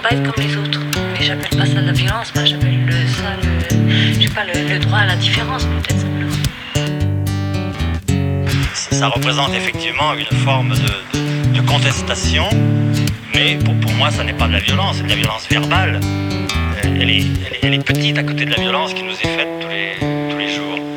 pas être comme les autres. Mais j'appelle pas ça de la violence, moi j'appelle je sais pas, le droit à la différence peut-être simplement. Ça représente effectivement une forme de contestation, mais pour moi ça n'est pas de la violence, c'est de la violence verbale. Elle est petite à côté de la violence qui nous est faite tous les jours.